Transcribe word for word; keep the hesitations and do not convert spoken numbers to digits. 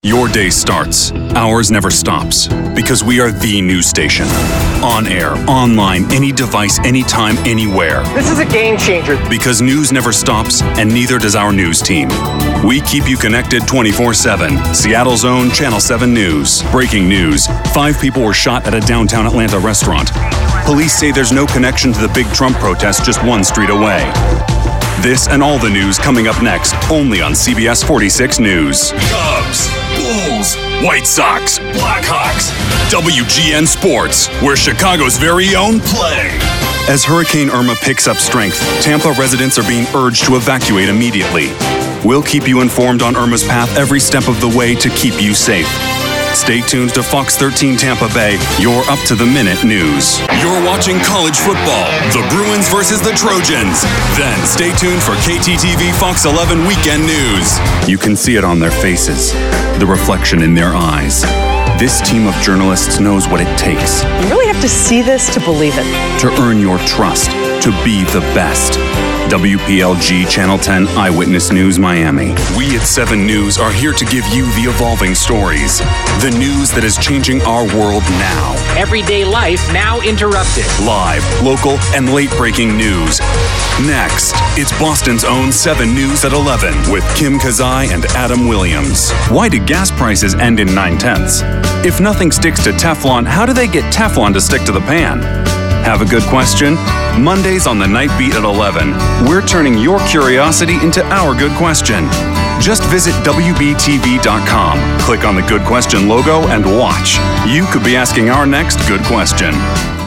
Your day starts. Ours never stops. Because we are the news station. On air, online, any device, anytime, anywhere. This is a game changer. Because news never stops, and neither does our news team. We keep you connected twenty-four seven. Seattle's own Channel seven News. Breaking news. Five people were shot at a downtown Atlanta restaurant. Police say there's no connection to the big Trump protest just one street away. This and all the news coming up next, only on C B S forty-six News. Cubs, Bulls, White Sox, Blackhawks, W G N Sports, where Chicago's very own play. As Hurricane Irma picks up strength, Tampa residents are being urged to evacuate immediately. We'll keep you informed on Irma's path every step of the way to keep you safe. Stay tuned to Fox thirteen Tampa Bay, your up-to-the-minute news. You're watching college football, the Bruins versus the Trojans. Then stay tuned for K T T V Fox eleven Weekend News. You can see it on their faces, the reflection in their eyes. This team of journalists knows what it takes. You really have to see this to believe it. To earn your trust, to be the best. W P L G Channel ten Eyewitness News Miami. We at seven News are here to give you the evolving stories. The news that is changing our world now. Everyday life now interrupted. Live, local, and late-breaking news. Next, it's Boston's own seven News at eleven with Kim Kazai and Adam Williams. Why did gas prices end in nine-tenths? If nothing sticks to Teflon, how do they get Teflon to stick to the pan? Have a good question? Mondays on the Night Beat at eleven. We're turning your curiosity into our good question. Just visit W B T V dot com, click on the Good Question logo, and watch. You could be asking our next good question.